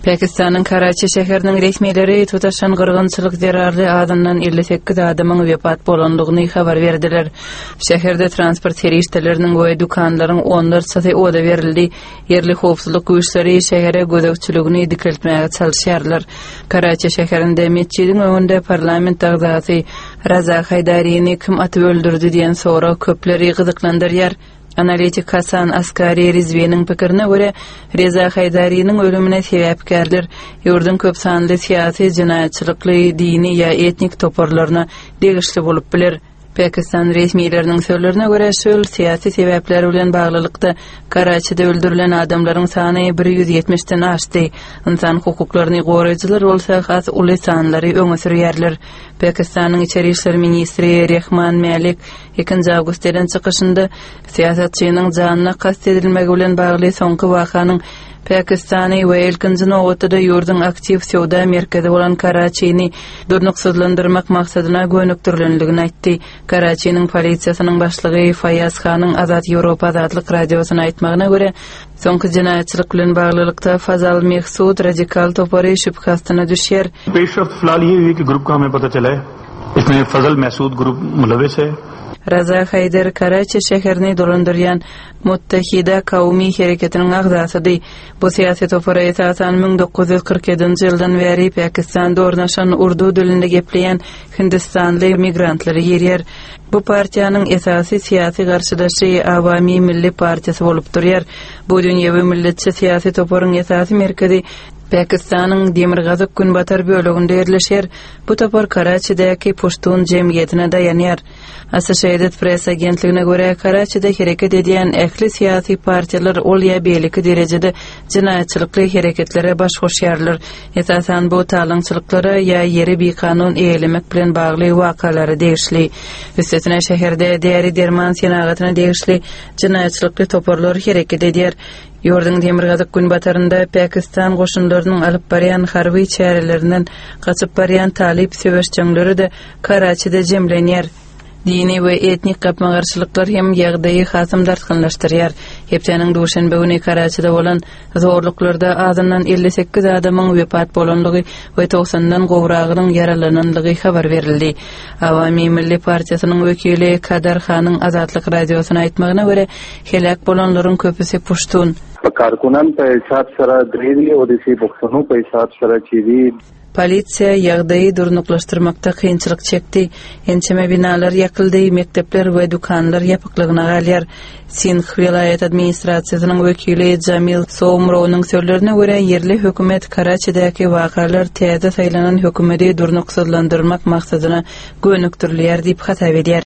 Pakistan'ın Karachi şäheriniň resmiýetleri tutaşan gyrgynçylyk zerarly adamdan 58 adamyň wepat bolandygyny habar berdiler. Şäherde transport serişdeleriniň we dukanlaryň 14 saty oda berildi. Yerli howpsuzlyk güýçleri şähere gözegçiligini dikeltmäge çalyşýarlar. Karachi şäherinde mescidiň öňünde parlament agzasy Raza Haydariýny kim atyp öldürdi diýen sorak köpleri gyzyklandyrýar. Analitik Hasan Askari Rizvi'nin pikirine göre Reza Haydari'nin ölümüne sebepkarlar yurdun köp sanly siyasi jinayatçylykly dini ya etnik toparlarına degişli bolup biler. Pakistan resmiýetleriniň sözlerine göre şol siyasi sebepler bilen baglylykda Karachi'de öldürilen adamlaryň sany 170-den aşdy. İnsan hukuklaryny goraýjylar bolsa has uly sanlary öňe sürýärler. Pakistanyň içeri işler ministri Rehman Malik 2 awgustdan çykyşynda siýasatçynyň janyna kast edilmegi bilen bagly soňky wakanyň Pakistany we ilkinji nowatda yurdun aktiv sowda merkezi bolan Karachi'ni durnuksuzlandyrmak maksadyna gönükdirilenligini aýtdy. Karachi'niň polisiýasynyň başlygy Fayaz Khanyň Azad Ýewropa Azatlyk radiosyna aýtmagyna görä, soňky jinayatçylyk bilen baglylykda Fazal Mehsud radikal topary şübhastyna düşýär. पेशरफ्त फिलहाल ये हुई कि ग्रुप का हमें पता चला है इसमें फजल महसूद ग्रुप मुलविस है. Raza Haydar Karachi şäherini dolandyrýan Muttahida Kawmy hereketiniň agzasydy. Bu siýasat topary esasan 1947-nji ýyldan beri Pakistanda ornaşan urdu dilinde gepleýän Hindistanly migrantlary ýerýär. Bu partiýanyň esasy siýasy garşydaşy Awamy Milli Partiýasy bolup durýar. Bu dünýäwi milletçi siýasy toparyň esasy merkezi Pakistan'ın Demirgazak Günbatar bölügünde yerleşer. Bu topar Karachi'deki Pushtun jemgyýetine dayanýar. Associated Press agentligine göre Karachi'de hereket edýän ähli siyasi partiýalar ol ýa beliki derejede jinayatçylykly hereketlere baş goşýarlar. Esasan bu talançylyklara ýa ýeri bikanun eýlemek bilen bagly wakalary degişli. Üstesine şäherde däri derman senagatyna degişli jinayatçylykly toparlar hereket edýär. Yurdun Demirgazak Günbatarynda Pakistan goşunlarynyň alyp barýan harby çärelerinden gaçyp barýan talip söwüşçüleri de Karachi'de jemlenýär. Dini we etnik gapmagarçylyklar hem ýagdaýy hasym dartgynlaşdyrýar. Hepdeniň duşanbe güni Karachi'de bolan zorluklarda azyndan 58 adamyň wepat bolanlygy we 90-dan gowragynyň yaralananlygy habar berildi. Awamy Milli Partiýasynyň wekili Kadar Khanyň Azatlyk radiosyna aýtmagyna görä, helak bolanlaryň köpüsi Pushtun. कारकुनान पे हिसाब सरा ग्रेवी और इसी बक्सों पे हिसाब सरा चीज़ी Polisiýa ýagdaýy durnuklaşdyrmakda kynçylyk çekdi. Ençeme binalar ýakyldy, mektepler we dukanlar ýapyklygyna galýar. Sindh vilayet administrasiýasynyň wekili Jamil Soumrownyň sözlerine görä, yerli hökümet Karachi'däki wakalar täze saýlanan hökümeti durnuksuzlandyrmak maksadyna gönükdirilýär diýip hatap edýär.